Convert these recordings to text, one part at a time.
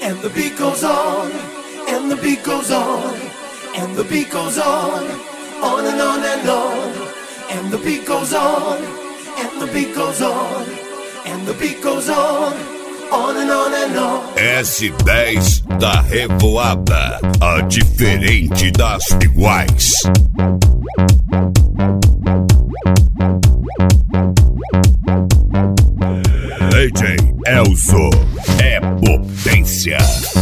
And the beat goes on, and the beat goes on, and the beat goes on and on and on. And the beat goes on, and the beat goes on, and the beat goes on and on and on. S10 da Revoada, a diferente das iguais. DJ Elzo é potência.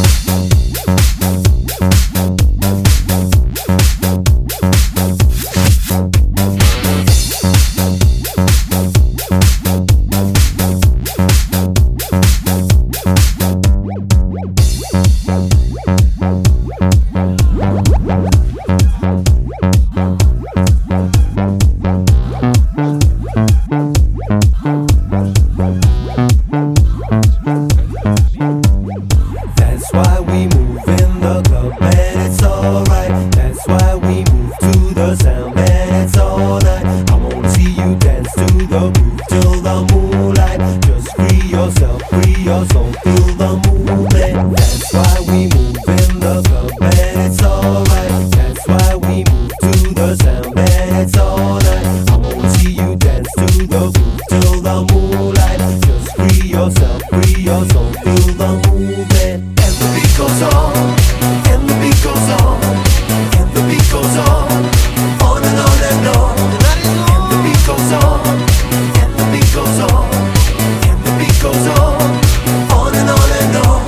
That's why we move in the club and it's alright. That's why we move to the sound and it's all night. I wanna see you dance to the groove till the moonlight. Just free yourself, free your soul, feel the movement. That's why we move in the club and it's alright. That's why we move to the sound and it's all night. I wanna see you dance to the groove till the moonlight. Just free yourself, free your soul, feel the movement. And the beat goes on, and the beat goes on, and the beat goes on and on and on. And the beat goes on, and the beat goes on, and the beat goes on and on and on.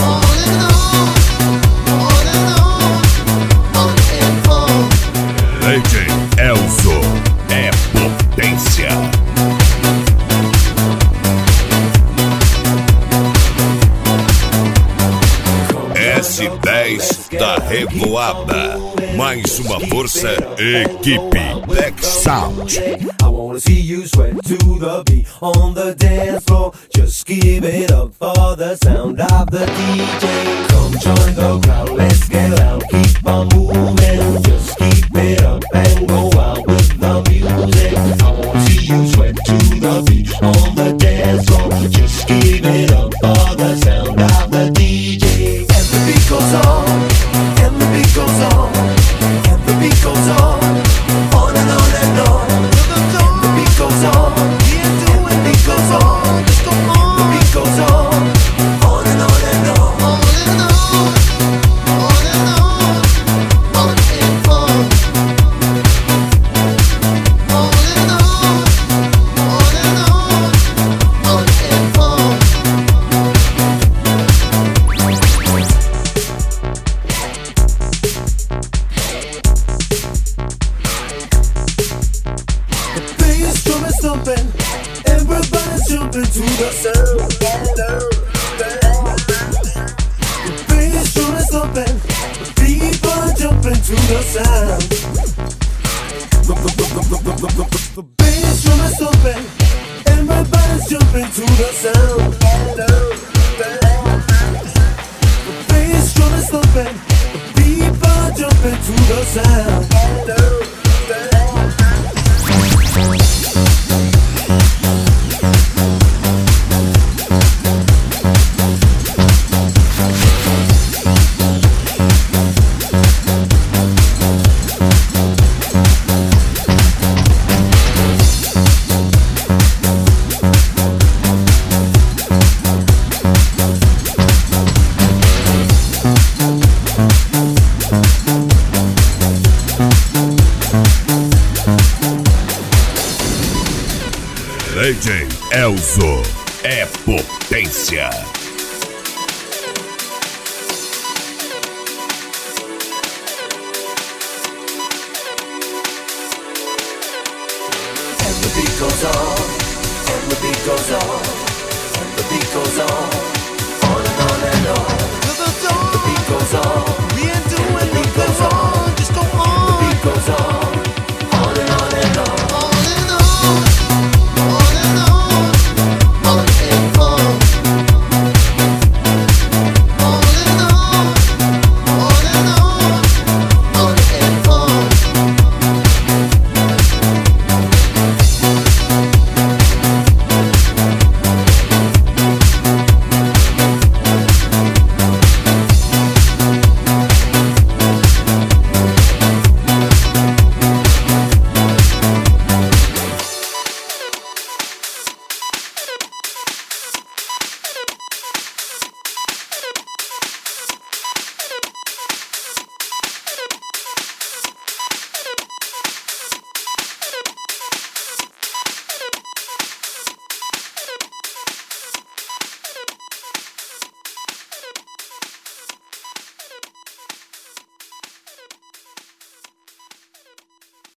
DJ Elzo é potência. S10 da Revoada, mais uma força, equipe Black Sound. I wanna see you sweat to the beat on the dance floor. Just give it up for the sound of the DJ. Come join the crowd, let's get out, keep on moving. Just keep it up and go out with the music. I wanna see you sweat to the beat on the dance floor. Just give it up for the sound of the DJ. And the beat goes on, and the beat goes on, and the beat goes on and on and on. And the beat goes on, and the beat goes on, and the beat goes on and on and on. The bass drum is thumping, everybody's jumping to the sound. The bass drum is thumping, people are jumping to the sound. The bass drum is thumping, everybody's jumping to the sound. The bass drum is thumping, people are jumping to the sound. DJ Elzo é potência.